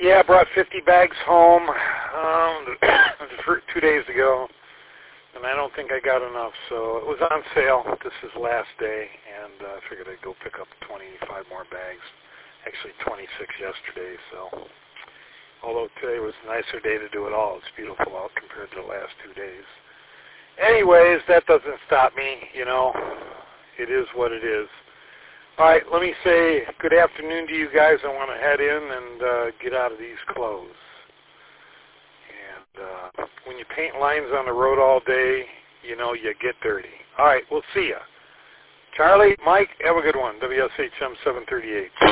Yeah, I brought 50 bags home 2 days ago, and I don't think I got enough. So it was on sale. This is the last day, and I figured I'd go pick up 25 more bags. Actually, 26 yesterday. So although today was a nicer day to do it all, it's beautiful out compared to the last 2 days. Anyways, that doesn't stop me. You know, it is what it is. All right, let me say good afternoon to you guys. I want to head in and get out of these clothes. And when you paint lines on the road all day, you know, you get dirty. All right, we'll see ya. Charlie, Mike, have a good one. WSHM 738.